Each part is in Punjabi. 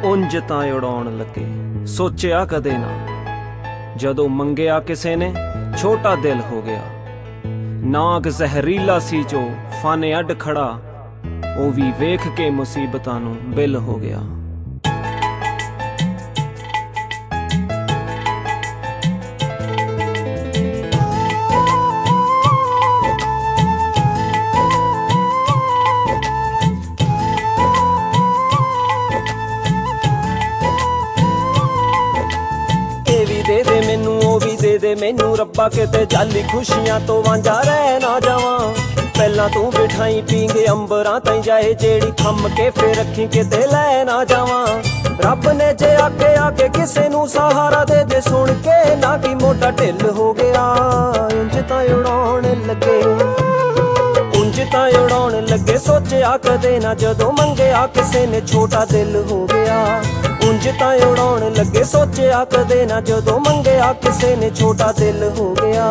ਉਂਝ ਤਾਂ ਉਡਾਉਣ ਲੱਗੇ ਸੋਚਿਆ ਕਦੇ ਨਾ, ਜਦੋਂ ਮੰਗਿਆ ਕਿਸੇ ਨੇ ਛੋਟਾ ਦਿਲ ਹੋ ਗਿਆ। ਨਾਗ ਜ਼ਹਿਰੀਲਾ ਸੀ ਜੋ ਫਨ ਅੱਡ ਖੜਾ, ਉਹ ਵੀ ਵੇਖ ਕੇ ਮੁਸੀਬਤਾਂ ਨੂੰ ਬਿਲ ਹੋ ਗਿਆ। ਦੇ ਦੇ ਮੈਨੂੰ ਉਹ ਵੀ ਦੇ ਦੇ ਮੈਨੂੰ ਰੱਬਾ, ਕਿਤੇ ਜਾਲੀ ਖੁਸ਼ੀਆਂ ਤੋਂ ਵਾਂਝਾ ਰਹਿ ਨਾ ਜਾਵਾਂ। ਪਹਿਲਾਂ ਤੂੰ ਬਿਠਾਈ ਪੀਂਗੇ ਅੰਬਰਾਂ ਤਾਈਂ ਜਾਏ, ਜਿਹੜੀ ਖੰਮ ਕੇ ਫੇਰ ਰੱਖੀ ਕਿਤੇ ਲੈ ਨਾ ਜਾਵਾਂ। ਰੱਬ ਨੇ ਜੇ ਆਕੇ ਆਕੇ ਕਿਸੇ ਨੂੰ ਸਹਾਰਾ ਦੇ ਦੇ, ਸੁਣ ਕੇ ਨਾ ਕਿ ਮੋਢਾ ਢਿੱਲ ਹੋ ਗਿਆ। ਉਂਝ ਤਾਂ ਉਡਾਉਣ ਲੱਗੇ, ਉਂਝ ਤਾਂ ਉਡਾਉਣ ਲੱਗੇ ਸੋਚਿਆ ਕਦੇ ਨਾ, ਜਦੋਂ ਮੰਗਿਆ ਕਿਸੇ ਨੇ ਛੋਟਾ ਦਿਲ ਹੋ ਗਿਆ। ਉਂਝ ਤਾਂ ਉਡਾਉਣ ਲੱਗੇ ਸੋਚਿਆ ਕਦੇ ਨਾ, ਜਦੋਂ ਮੰਗਿਆ ਕਿਸੇ ਨੇ ਛੋਟਾ ਦਿਲ ਹੋ ਗਿਆ।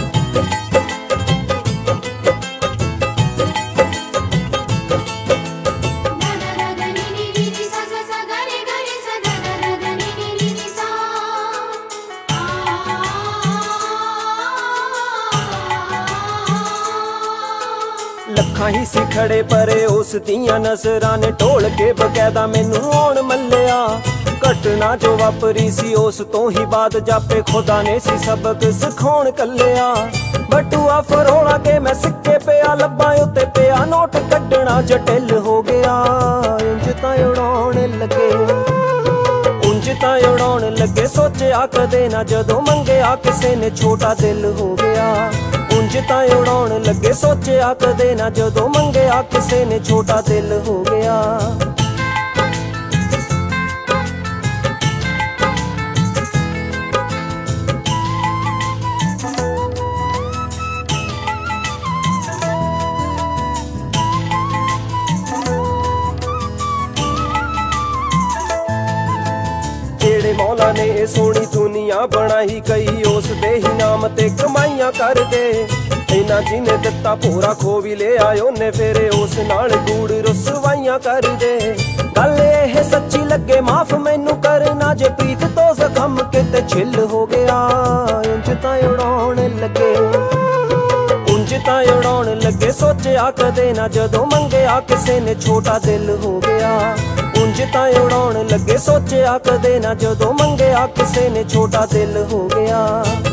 ਲੱਖਾਂ ਹੀ ਸੀ ਖੜੇ ਪਰੇ ਉਸ ਦੀਆਂ ਨਜ਼ਰਾਂ ਨੇ, ਢੋਲ ਕੇ ਬਕਾਇਦਾ ਮੈਨੂੰ ਆਉਣ ਮੱਲਿਆ। ਘਟਨਾ ਜੋ ਵਾਪਰੀ ਸੀ ਉਸ ਤੋਂ ਹੀ ਬਾਅਦ ਜਾਪੇ ਖੁਦਾ ਨੇ ਸੀ ਸਬਕ ਸਿਖਾਉਣ ਕੱਲਿਆ। ਬਟੂਆ ਫਰੋਲਾ ਕੇ ਮੈਂ ਸਿੱਕੇ ਪਿਆ ਲੱਭਾਂ ਉੱਤੇ ਪਿਆ, ਨੋਟ ਕੱਢਣਾ ਜਟਿਲ ਹੋ ਗਿਆ। ਉਂਝ ਤਾਂ ਉਡਾਉਣ ਲੱਗੇ, ਉਂਝ ਤਾਂ ਉਡਾਉਣ ਲੱਗੇ ਸੋਚਿਆ ਕਦੇ ਨਾ, ਜਦੋਂ ਮੰਗਿਆ ਕਿਸੇ ਨੇ ਛੋਟਾ ਦਿਲ ਹੋ ਗਿਆ। ਉਂਝ ਤਾਂ ਉਡਾਉਣ ਲੱਗੇ ਸੋਚਿਆ ਕਦੇ ਨਾ, ਜਦੋਂ ਮੰਗਿਆ ਕਿਸੇ ਨੇ ਛੋਟਾ ਦਿਲ ਹੋ ਗਿਆ। ਜਿਹੜੇ ਮੌਲਾ ਨੇ ਇਹ ਸੋਹਣੀ ਦੁਨੀਆ ਬਣਾਈ, ਕਈ ਉਸ ਦੇ ਹੀ ਨਾਮ ਤੇ ਕਮਾਈਆਂ ਕਰਦੇ। ਇਹਨਾਂ ਜਿਹਨੇ ਦਿੱਤਾ ਭੋਰਾ ਖੋ ਵੀ ਲਿਆ ਉਹਨੇ, ਫੇਰੇ ਉਸ ਨਾਲ ਗੂੜ ਰੁਸਵਾਈਆਂ ਕਰਦੇ। ਗੱਲ ਇਹ ਸੱਚੀ ਲੱਗੇ ਮਾਫ ਮੈਨੂੰ ਕਰਨਾ, ਜੇ ਪ੍ਰੀਤ ਤੋਂ ਜ਼ਖਮ ਕਿਤੇ ਛਿੱਲ ਹੋ ਗਿਆ। ਉਂਝ ਤਾਂ ਉਡਾਉਣ ਲੱਗੇ, ਉਂਝ ਤਾਂ ਉਡਾਉਣ ਲੱਗੇ ਸੋਚਿਆ ਕਦੇ ਨਾ, ਜਦੋਂ ਮੰਗਿਆ ਕਿਸੇ ਨੇ ਛੋਟਾ ਦਿਲ ਹੋ ਗਿਆ। ਉਂਝ ਤਾਂ ਉਡਾਉਣ ਲੱਗੇ ਸੋਚਿਆ ਕਦੇ ਨਾ, ਜਦੋਂ ਮੰਗਿਆ ਕਿਸੇ ਨੇ ਛੋਟਾ ਦਿਲ ਹੋ ਗਿਆ।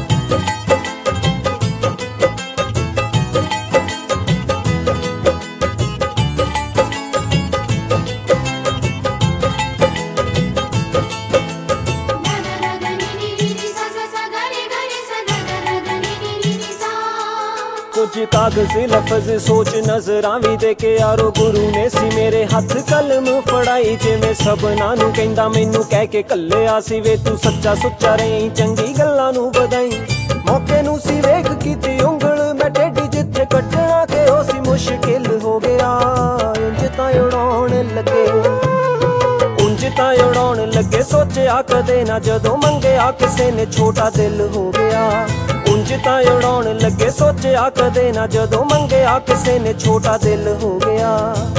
ਕੁਝ ਕਾਗਜ਼ ਲਫ਼ਜ਼ ਸੋਚ ਨਜ਼ਰਾਂ ਵੀ ਦੇ ਕੇ ਯਾਰੋ, ਗੁਰੂ ਨੇ ਸੀ ਮੇਰੇ ਹੱਥ ਕਲਮ ਫੜਾਈ। ਜਿਵੇਂ ਸਭਨਾਂ ਨੂੰ ਕਹਿੰਦਾ ਮੈਨੂੰ ਕਹਿ ਕੇ ਘੱਲਿਆ ਸੀ, ਵੇ ਤੂੰ ਸੱਚਾ ਸੁੱਚਾ ਰਹੀ ਚੰਗੀ ਗੱਲਾਂ ਨੂੰ ਵਧਾਈ। ਮੌਕੇ ਨੂੰ ਸੀ ਵੇਖ ਕੀਤੀ ਉਂਗਲ ਮੈਂ ਟੇਢੀ, ਜਿੱਥੇ ਕੱਟਣਾ ਕਿ ਉਹ ਸੀ ਮੁਸ਼ਕਿਲ ਹੋ ਗਿਆ। ਉਂਝ ਤਾਂ ਉਡਾਉਣ ਲੱਗੇ, ਉਂਝ ਤਾਂ ਉਡਾਉਣ ਲੱਗੇ ਸੋਚਿਆ ਕਦੇ ਨਾ, ਜਦੋਂ ਮੰਗਿਆ ਕਿਸੇ ਨੇ ਛੋਟਾ ਦਿਲ ਹੋ ਗਿਆ। ਉਂਝ ਤਾਂ ਉਡਾਉਣ ਲੱਗੇ ਸੋਚਿਆ ਕਦੇ ਨਾ, ਜਦੋਂ ਮੰਗਿਆ ਕਿਸੇ ਨੇ ਛੋਟਾ ਦਿਲ ਹੋ ਗਿਆ।